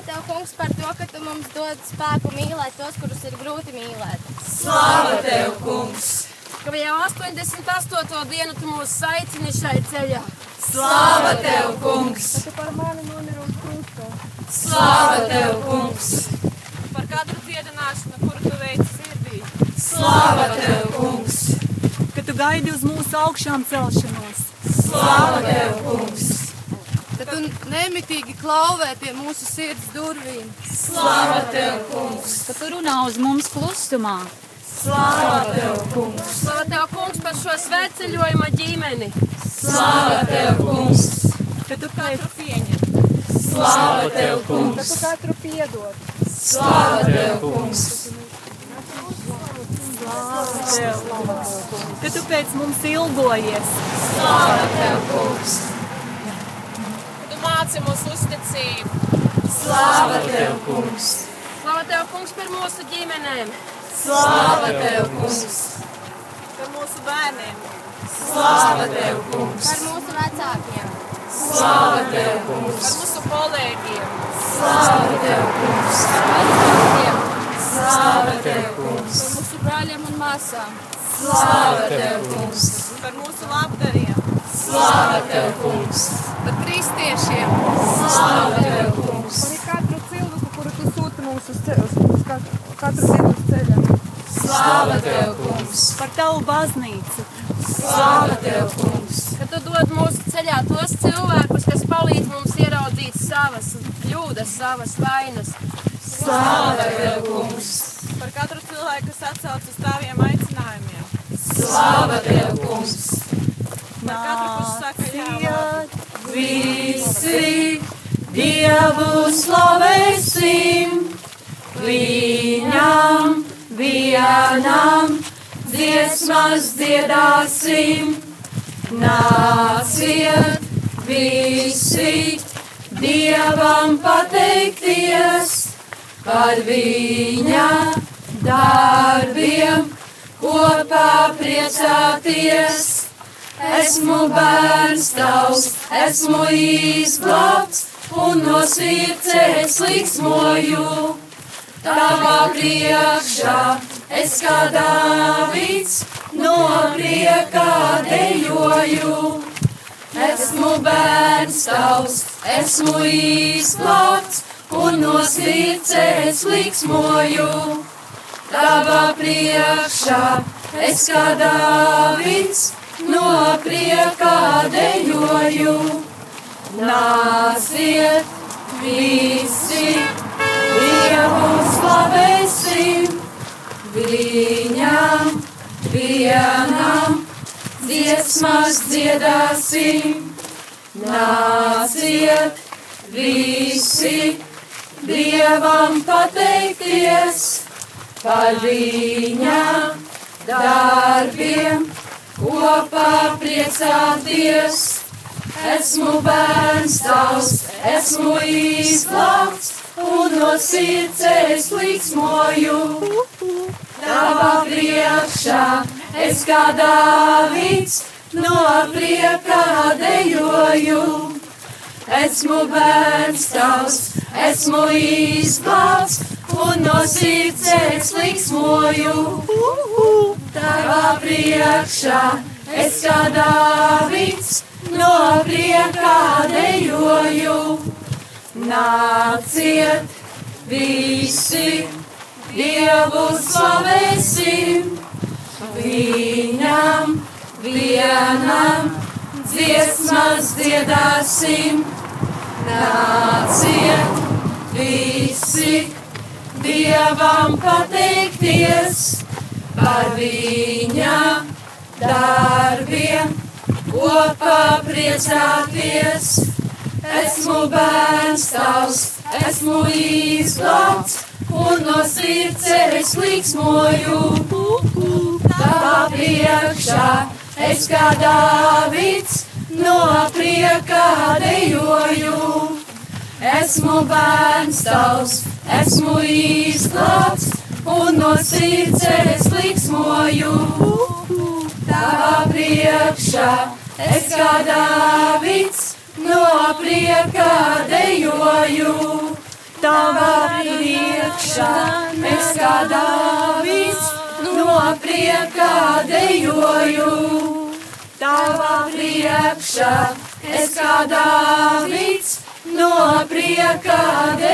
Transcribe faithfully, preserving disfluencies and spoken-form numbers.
Tev, kungs, par to, ka Tu mums dod spēku mīlēt tos, kurus ir grūti mīlēt. Slāva Tev, kungs! Ka jau astoņdesmit astoto dienu Tu mūs aicini šai ceļā. Slāva Tev, kungs! Ka Tu par mani nomiri uz krusta. Slāva Tev, kungs! Par katru dziedināšanu, kuru Tu veici sirdī. Slāva Tev, kungs! Ka Tu gaidi uz mūsu augšām celšanos. Slāva Tev, kungs! Ka Tu nemitīgi klauvē pie mūsu sirds durvīm. Slāva Tev, kungs! Ka Tu runā uz mums klusumā. Slāva Tev, kungs! Slāva Tev, kungs, par šo svētceļojuma ģimeni. Slāva Tev, kungs! Ka Tu katru pieņem. Slāva Tev, kungs! Ka Tu katru piedod. Slāva Tev, kungs! Ka Tu pēc mums ilgojies. Slāva Tev, kungs! Tu māci mūs uzticību. Slāva Tev, kungs! Slāva Tev, kungs, par mūsu ģimenēm. Slāva Tev, kungs! Par mūsu bērniem. Slāva Tev, kungs! Par mūsu vecākiem. Slāva Tev, kungs! Par mūsu kolēģiem. Slāva Tev, kungs! Slāva Tev, kungs! Par mūsu brāļiem un māsām. Slāva Tev, kungs! Par mūsu labdariem. Slāva Tev, kungs! Par kristiešiem. Slāva Tev, kungs! Par katru cilvēku, kuru Tu sūti mums uz, ce uz katru, katru dienu uz ceļa. Slāva Tev, kungs! Par Tavu baznīcu. Slāva Tev, kungs! Ka Tu dod mūsu ceļā tos cilvēkus, kas palīdz mums ieraudzīt savas kļūdas, savas vainas. Slāva Tev, kungs! Par katru cilvēku, kas atsauc uz Taviem aicinājumiem. Slāva Tev, kungs! Par katru, kurš saka jā. Visi Dievu slavēsim, Viņam vienam dziesmas dziedāsim. Nāciet visi Dievam pateikties par Viņa darbiem, kopā priecāties. Esmu bērns Tavs, esmu izglābts, un no sirds es liksmoju. Tavā priekšā es kā Dāvids no prieka dejoju. Esmu bērns Tavs, esmu izglābts, un no sirds es liksmoju. Tavā priekšā es kā Dāvids no prieka dejoju. Nāciet visi Dievu slavēsim, Viņam vienam dziesmas dziedāsim. Nāciet visi Dievam pateikties par Viņa darbiem, kopā priecāties. Esmu bērns Tavs, esmu izglābts, un no sirds es liksmoju. Tavā priekšā es kā Dāvids no prieka dejoju. Esmu bērns Tavs, esmu izglābts, un no sirds es liksmoju. Tavā priekšā es kā Dāvids no prieka dejoju. Nāciet visi Dievu slavēsim, Viņam vienam dziesmas dziedāsim. Nāciet visi Dievam pateikties par Viņa darbiem, kopā priecāties. Esmu bērns Tavs, esmu izglābts, un no sirds es liksmoju. Tavā priekšā es kā Dāvids no prieka dejoju. Esmu bērns Tavs, esmu izglābts, un no sirds es liksmoju. Tavā priekšā es kā Dāvids no prieka dejoju. Tavā priekšā es kā Dāvids no prieka dejoju. Tavā priekšā es kā Dāvids no prieka dejoju.